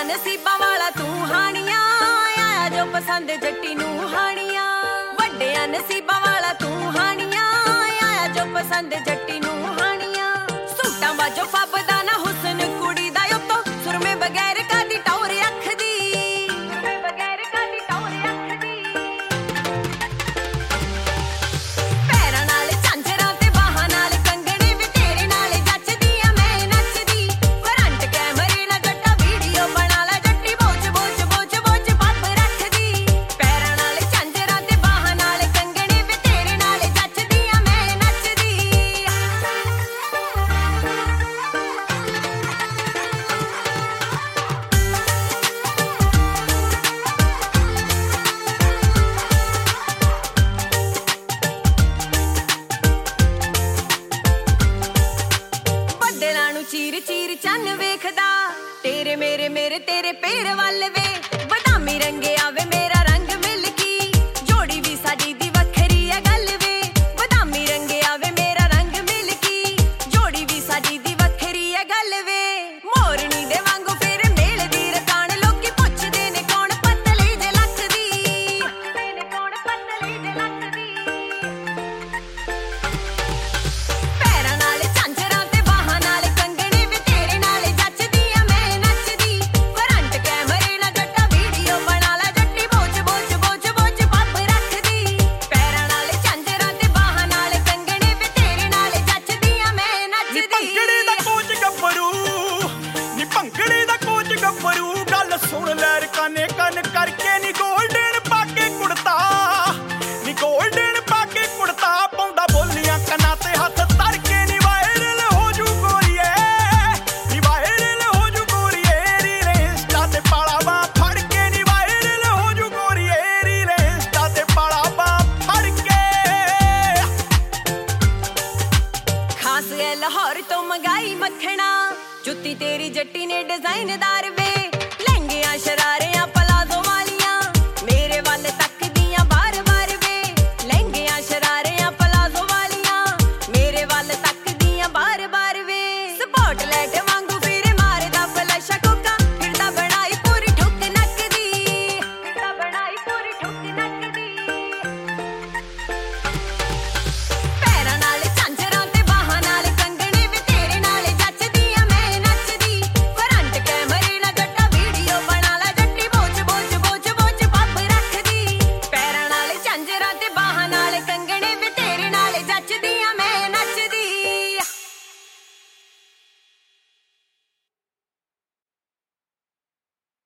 ਨਸੀਬਾਂ ਵਾਲਾ ਤੂੰ ਹਾਣੀਆਂ ਆਇਆ ਜੋ ਪਸੰਦ ਜੱਟੀ ਨੂੰ ਹਾਣੀਆਂ ਵੱਡਿਆਂ ਨਸੀਬਾਂ ਵਾਲਾ ਤੂੰ ਹਾਣੀਆਂ ਆਇਆ ਜੋ ਪਸੰਦ ਜੱਟੀ ਨੂੰ ਹਾਣੀਆਂ ਸੂਟਾਂ ਬਾਝੋਂ ਫੱਬਦਾ ਨਾ ਹੁਸਨ ਕੁੜੀ ਦਾ ਉੱਤੋਂ ਸੁਰਮੇ ਬਗੈਰ ਕਾਦੀ ਟੌਰ ਅੱਖਦੀ ਸੁਰਮੇ ਬਗੈਰ ਕਾਦੀ ਟੌਰ ਅੱਖਦੀ ਪੈਰਾਂ ਨਾਲ ਝਾਂਜਰਾਂ ਤੇ ਬਾਹਾਂ ਨਾਲ ਕੰਗਣੇ ਵੀ ਤੇਰੇ ਨਾਲ ਜੱਚਦੀ ਆ ਮੈਂ ਨੱਚਦੀ ਫਰੰਟ ਕੈਮਰੇ ਨਾਲ ਜੱਟਾ ਵੀਡੀਓ ਬਣਾ ਲੈ ਜੱਟੀ ਬੋਚ ਬੋਚ ਬੋਚ ਬੋਚ ਪੱਬ ਰੱਖਦੀ ਪੈਰਾਂ ਨਾਲ ਝਾਂਜਰਾਂ ਤੇ ਬਾਹਾਂ ਨਾਲ ਕੰਗਣੇ ਵੀ ਤੇਰੇ ਨਾਲ ਜੱਚਦੀ ਆ ਮੈਂ ਨੱਚਦੀ ਬੱਦਲਾਂ ਨੂੰ ਚੀਰ ਚੀਰ ਚੰਨ ਵੇਖਦਾ ਤੇਰੇ ਮੇਰੇ ਤੇਰੇ ਪੇਰ ਵੱਲ ਵੇ ਬਦਾਮੀ ਰੰਗਿਆ ਵੇ ਮੇਰਾ ਰੰਗ ਮਿਲਕੀ ਜੋੜੀ ਵੀ ਸਾਡੀ ਦੀ ਵੱਖਰੀ ਐ ਗੱਲ ਵੇ ਬਦਾਮੀ ਰੰਗਿਆ ਵੇ ਮੇਰਾ ਰੰਗ ਮਿਲਕੀ ਜੋੜੀ ਵੀ ਸਾਡੀ ਦੀ ਵੱਖਰੀ ਐ ਗੱਲ ਵੇ ਮੋਰਨੀ ਦੇ ਵਾਂਗੂ ਫੇਰ ਮੇਲਦੀ ਰਕਾਨ ਲੋਕੀ ਪੁੱਛਦੇ ਨੇ ਕੌਣ ਪਤਲੀ ਜੇ ਲੱਖਦੀ ਪੁੱਛਦੇ ਨੇ ਕੌਣ ਪਤਲੀ ਜੇ ਲੱਖਦੀ ਪੈਰਾਂ ਨਾਲ ਝਾਂਜਰਾਂ ਤੇ ਬਾਹਾਂ ਨਾਲ ਕੰਗਣੇ ਵੀ ਤੇਰੇ ਨਾਲ ਜੱਚਦੀ ਆ ਮੈਂ ਨੱਚਦੀ ਫਰੰਟ ਕੈਮਰੇ ਨਾਲ ਜੱਟਾ ਵੀਡੀਓ ਬਣਾ ਲੈ ਜੱਟੀ ਬੋਚ ਬੋਚ ਬੋਚ ਬੋਚ ਪੱਬ ਰੱਖਦੀ ਪੈਰਾਂ ਨਾਲ ਝਾਂਜਰਾਂ ਤੇ ਬਾਹਾਂ ਨਾਲ ਕੰਗਣੇ ਵੀ ਤੇਰੇ ਨਾਲ ਜੱਚਦੀ ਆ ਮੈਂ ਨੱਚਦੀ ਭੰਗੜੇ ਦਾ ਕੋਚ ਗੱਭਰੂ ਨੀ ਭੰਗੜੇ ਦਾ ਕੋਚ ਗੱਭਰੂ ਗੱਲ ਸੁਣ ਲੈ ਰਕਾਨੇ ਕੰਨ ਕਰਕੇ ਨੀ ਗੋਲਡਨ ਪਾ ਕੇ ਕੁੜਤਾ ਨੀ ਗੋਲਡਨ ਪਾ ਕੇ ਕੁੜਤਾ ਪਾਉਂਦਾ ਬੋਲੀਆਂ ਕੰਨਾਂ ਤੇ ਹੱਥ ਧਰ ਕੇ ਨੀ ਵਾਇਰਲ ਹੋ ਜੂ ਗੋਰੀਏ ਨੀ ਵਾਇਰਲ ਹੋ ਜੂ ਗੋਰੀਏ ਰੀਲ ਇੰਸਟਾ ਤੇ ਪਾਲਾ ਬਾਂਹ ਫੜ ਕੇ ਨੀ ਵਾਇਰਲ ਹੋ ਜੂ ਗੋਰੀਏ ਰੀਲ ਇੰਸਟਾ ਤੇ ਪਾਲਾ ਬਾਂਹ ਫੜ ਕੇ ਖਾਸ ਐ ਲਾਹੌਰ ਤੋਂ ਮੰਗਾਈ ਮੱਖਣਾ ਜੁੱਤੀ ਤੇਰੀ ਜੱਟੀ ਨੇ ਡਿਜ਼ਾਈਨਦਾਰ